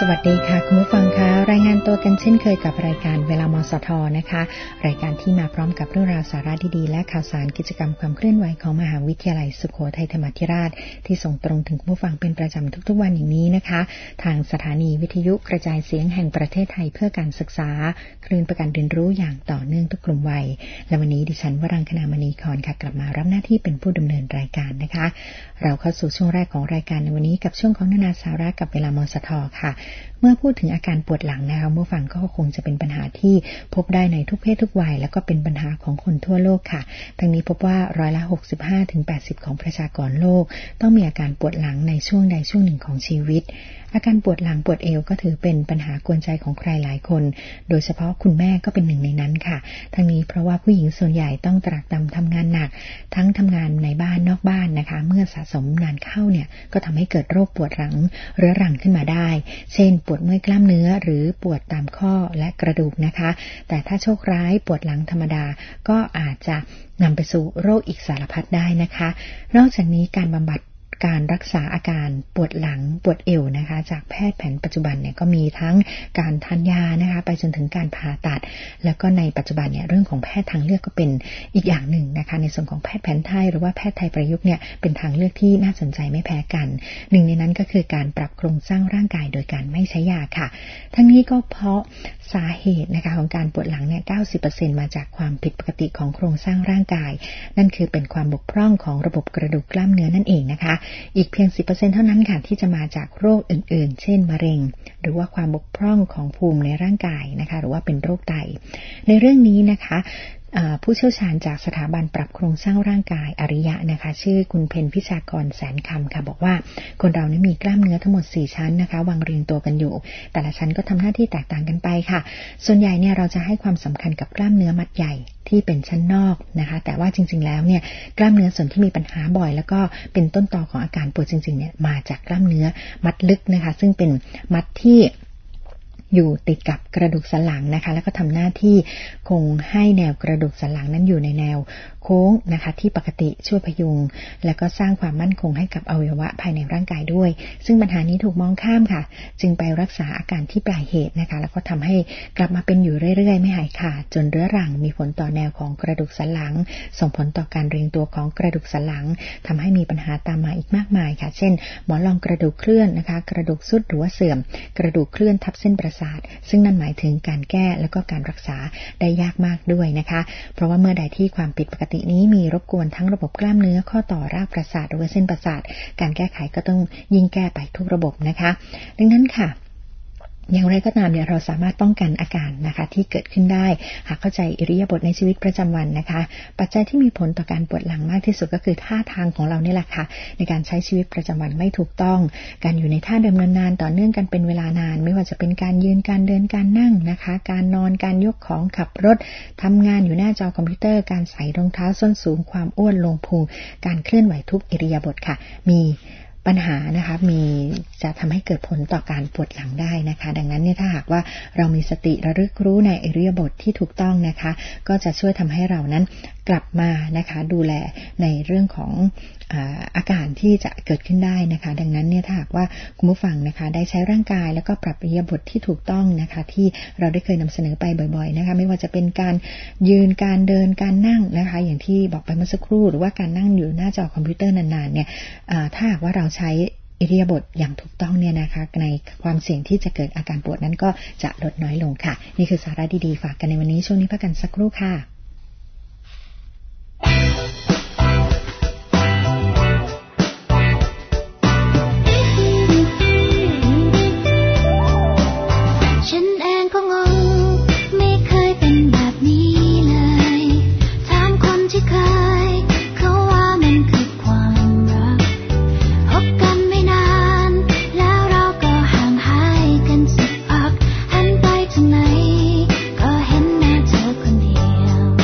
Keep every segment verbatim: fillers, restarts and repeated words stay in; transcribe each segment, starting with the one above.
วัสดีค่ะคุณผู้ฟังคะรายงานตัวกันเช่นเคยกับรายการเวลามสทนะคะรายการที่มาพร้อมกับเรื่องราวสาระดีๆและข่าวสารกิจกรรมความเคลื่อนไหวของมหาวิทยาลัยสุโขทัยธรรมาธิราชที่ส่งตรงถึงคุณผู้ฟังเป็นประจำทุกๆวันอย่างนี้นะคะทางสถานีวิทยุกระจายเสียงแห่งประเทศไทยเพื่อการศึกษาคลื่นประกันเรียนรู้อย่างต่อเนื่องทุกกลุ่มวัยและวันนี้ดิฉันวรังคณามณีคอนค่ะกลับมารับหน้าที่เป็นผู้ดำเนินรายการนะคะเราเข้าสู่ช่วงแรกของรายการในวันนี้กับช่วงของนานาสาระกับเวลามสทค่ะเมื่อพูดถึงอาการปวดหลังนะคะผู้ฟังก็คงจะเป็นปัญหาที่พบได้ในทุกเพศทุกวัยแล้วก็เป็นปัญหาของคนทั่วโลกค่ะทั้งนี้พบว่าร้อยละ หกสิบห้าถึงแปดสิบ ของประชากรโลกต้องมีอาการปวดหลังในช่วงใดช่วงหนึ่งของชีวิตอาการปวดหลังปวดเอวก็ถือเป็นปัญหากวนใจของใครหลายคนโดยเฉพาะคุณแม่ก็เป็นหนึ่งในนั้นค่ะทั้งนี้เพราะว่าผู้หญิงส่วนใหญ่ต้องตรากตรำทำงานหนักทั้งทำงานในบ้านนอกบ้านนะคะเมื่อสะสมนานเข้าเนี่ยก็ทำให้เกิดโรคปวดหลังเรื้อรังขึ้นมาได้เช่นปวดเมื่อยกล้ามเนื้อหรือปวดตามข้อและกระดูกนะคะแต่ถ้าโชคร้ายปวดหลังธรรมดาก็อาจจะนำไปสู่โรคอีกสารพัดได้นะคะนอกจากนี้การบำบัดการรักษาอาการปวดหลังปวดเอวนะคะจากแพทย์แผนปัจจุบันเนี่ยก็มีทั้งการทานยานะคะไปจนถึงการผ่าตัดแล้วก็ในปัจจุบันเนี่ยเรื่องของแพทย์ทางเลือกก็เป็นอีกอย่างหนึ่งนะคะในส่วนของแพทย์แผนไทยหรือว่าแพทย์ไทยประยุกต์เนี่ยเป็นทางเลือกที่น่าสนใจไม่แพ้กันหนึ่งในนั้นก็คือการปรับโครงสร้างร่างกายโดยการไม่ใช้ยาค่ะทั้งนี้ก็เพราะสาเหตุนะคะของการปวดหลังเนี่ย เก้าสิบเปอร์เซ็นต์ มาจากความผิดปกติของโครงสร้างร่างกายนั่นคือเป็นความบกพร่องของระบบกระดูกกล้ามเนื้อนั่นเองนะคะอีกเพียง สิบเปอร์เซ็นต์ เท่านั้นค่ะที่จะมาจากโรคอื่นๆเช่นมะเร็งหรือว่าความบกพร่องของภูมิในร่างกายนะคะหรือว่าเป็นโรคไตในเรื่องนี้นะคะผู้เชี่ยวชาญจากสถาบันปรับโครงสร้างร่างกายอริยะนะคะชื่อคุณเพ็ญพิชากรแสนคำค่ะบอกว่าคนเราเนี่ยมีกล้ามเนื้อทั้งหมดสี่ชั้นนะคะวางเรียงตัวกันอยู่แต่ละชั้นก็ทำหน้าที่แตกต่างกันไปค่ะส่วนใหญ่เนี่ยเราจะให้ความสำคัญกับกล้ามเนื้อมัดใหญ่ที่เป็นชั้นนอกนะคะแต่ว่าจริงๆแล้วเนี่ยกล้ามเนื้อส่วนที่มีปัญหาบ่อยแล้วก็เป็นต้นตอของอาการปวดจริงๆเนี่ยมาจากกล้ามเนื้อมัดลึกนะคะซึ่งเป็นมัดที่อยู่ติดกับกระดูกสันหลังนะคะแล้วก็ทำหน้าที่คงให้แนวกระดูกสันหลังนั้นอยู่ในแนวโค้งนะคะที่ปกติช่วยพยุงและก็สร้างความมั่นคงให้กับอวัยวะภายในร่างกายด้วยซึ่งปัญหานี้ถูกมองข้ามค่ะจึงไปรักษาอาการที่ปลายเหตุนะคะแล้วก็ทำให้กลับมาเป็นอยู่เรื่อยๆไม่หายขาดจนเรื้อรังมีผลต่อแนวของกระดูกสันหลังส่งผลต่อการเรียงตัวของกระดูกสันหลังทำให้มีปัญหาตามมาอีกมากมายค่ะเช่นหมอนรองกระดูกเคลื่อนนะคะกระดูกทรุดหรือว่าเสื่อมกระดูกเคลื่อนทับเส้นประสาทซึ่งนั่นหมายถึงการแก้แล้วก็การรักษาได้ยากมากด้วยนะคะเพราะว่าเมื่อใดที่ความผิดปกตินี้มีรบกวนทั้งระบบกล้ามเนื้อข้อต่อรากประสาทหรือว่าเส้นประสาทการแก้ไขก็ต้องยิ่งแก้ไปทุกระบบนะคะดังนั้นค่ะอย่างไรก็ตามเนี่ยเราสามารถป้องกันอาการนะคะที่เกิดขึ้นได้หากเข้าใจอิริยาบถในชีวิตประจำวันนะคะปัจจัยที่มีผลต่อการปวดหลังมากที่สุดก็คือท่าทางของเรานี่แหละค่ะในการใช้ชีวิตประจำวันไม่ถูกต้องการอยู่ในท่าเดิมนานๆต่อเนื่องกันเป็นเวลานานไม่ว่าจะเป็นการยืนการเดินการนั่งนะคะการนอนการยกของขับรถทำงานอยู่หน้าจอคอมพิวเตอร์การใส่รองเท้าส้นสูงความอ้วนลงพุงการเคลื่อนไหวทุกอิริยาบถค่ะมีปัญหานะคะมีจะทำให้เกิดผลต่อการปวดหลังได้นะคะดังนั้นเนี่ยถ้าหากว่าเรามีสติระลึกรู้ในอิริยาบถที่ถูกต้องนะคะก็จะช่วยทำให้เรานั้นกลับมานะคะดูแลในเรื่องของอ่าอาการที่จะเกิดขึ้นได้นะคะดังนั้นเนี่ยถ้าหากว่าคุณผู้ฟังนะคะได้ใช้ร่างกายแล้วก็ปรับอิริยาบถที่ถูกต้องนะคะที่เราได้เคยนำเสนอไปบ่อยๆนะคะไม่ว่าจะเป็นการยืนการเดินการนั่งนะคะอย่างที่บอกไปเมื่อสักครู่หรือว่าการนั่งอยู่หน้าจอคอมพิวเตอร์นานๆเนี่ยถ้าหากว่าเราใช้อิริยาบถอย่างถูกต้องเนี่ยนะคะในความเสี่ยงที่จะเกิดอาการปวดนั้นก็จะลดน้อยลงค่ะนี่คือสาระดีๆฝากกันในวันนี้ช่วงนี้พักกันสักครู่ค่ะฉันเองก็งงไม่เคยเป็นแบบนี้เลยถามคนที่เคยเขาว่ามันคือความรักพบกันไม่นานแล้วเราก็ห่างหายกันสักพักหันไปทางไหนก็เห็นหน้าเธอคนเดียว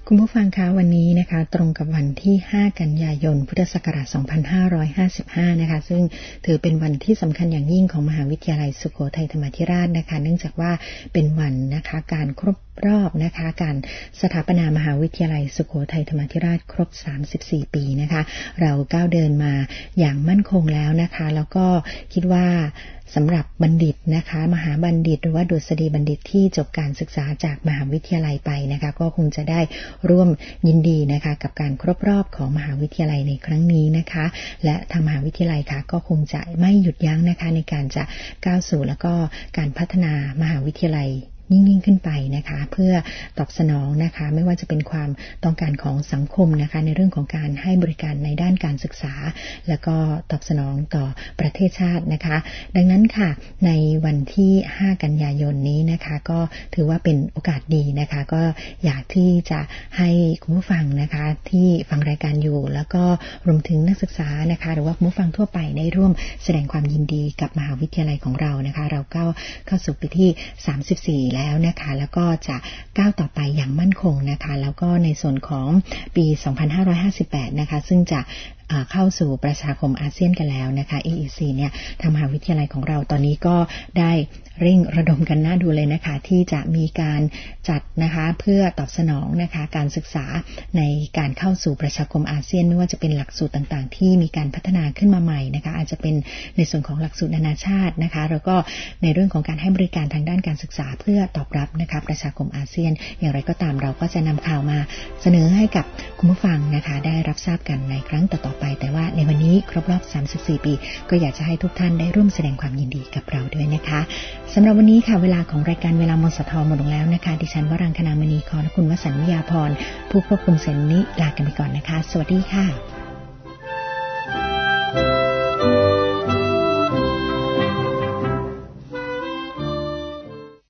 คุณผู้ฟังคะวันนี้นะคะตรงกับวันที่ห้ากันยายนพุทธศักราชสองพันห้าร้อยห้าสิบห้านะคะซึ่งถือเป็นวันที่สำคัญอย่างยิ่งของมหาวิทยาลัยสุโขทัยธรรมาธิราชนะคะเนื่องจากว่าเป็นวันนะคะการครบรอบนะคะการสถาปนามหาวิทยาลัยสุโขทัยธรรมาธิราชครบสามสิบสี่ปีนะคะเราก้าวเดินมาอย่างมั่นคงแล้วนะคะแล้วก็คิดว่าสำหรับบัณฑิตนะคะมหาบัณฑิตหรือว่าดุษฎีบัณฑิตที่จบการศึกษาจากมหาวิทยาลัยไปนะคะก็คงจะได้ร่วมยินดีนะคะกับการครบรอบของมหาวิทยาลัยในครั้งนี้นะคะและทางมหาวิทยาลัยค่ะก็คงจะไม่หยุดยั้งนะคะในการจะก้าวสู่แล้วก็การพัฒนามหาวิทยาลัยยิ่งยิ่งขึ้นไปนะคะเพื่อตอบสนองนะคะไม่ว่าจะเป็นความต้องการของสังคมนะคะในเรื่องของการให้บริการในด้านการศึกษาแล้วก็ตอบสนองต่อประเทศชาตินะคะดังนั้นค่ะในวันที่ห้ากันยายนนี้นะคะก็ถือว่าเป็นโอกาสดีนะคะก็อยากที่จะให้คุณผู้ฟังนะคะที่ฟังรายการอยู่แล้วก็รวมถึงนักศึกษานะคะหรือว่าคุณผู้ฟังทั่วไปได้ร่วมแสดงความยินดีกับมหาวิทยาลัยของเรานะคะเราก็เข้าสู่ปีที่สามสิบสี่แล้วนะคะแล้วก็จะก้าวต่อไปอย่างมั่นคงนะคะแล้วก็ในส่วนของปีสองพันห้าร้อยห้าสิบแปดนะคะซึ่งจะเข้าสู่ประชาคมอาเซียนกันแล้วนะคะ เอ อี ซี เนี่ยทางมหาวิทยาลัยของเราตอนนี้ก็ได้เร่งระดมกันน่าดูเลยนะคะที่จะมีการจัดนะคะเพื่อตอบสนองนะคะการศึกษาในการเข้าสู่ประชาคมอาเซียนไม่ว่าจะเป็นหลักสูตรต่างๆที่มีการพัฒนาขึ้นมาใหม่นะคะอาจจะเป็นในส่วนของหลักสูตรนานาชาตินะคะแล้วก็ในเรื่องของการให้บริการทางด้านการศึกษาเพื่อตอบรับนะคะประชาคมอาเซียนอย่างไรก็ตามเราก็จะนำข่าวมาเสนอให้กับคุณผู้ฟังนะคะได้รับทราบกันในครั้งต่อๆไปแต่ว่าในวันนี้ครบรอบสามสิบสี่ปีก็อยากจะให้ทุกท่านได้ร่วมแสดงความยินดีกับเราด้วยนะคะสำหรับวันนี้ค่ะเวลาของรายการเวลามสทหมดลงแล้วนะคะดิฉันวรังคณามณีขอและคุณวสันต์วิยาพรผู้ควบคุมเสียงนี้ลากันไปก่อนนะคะสวัสดีค่ะ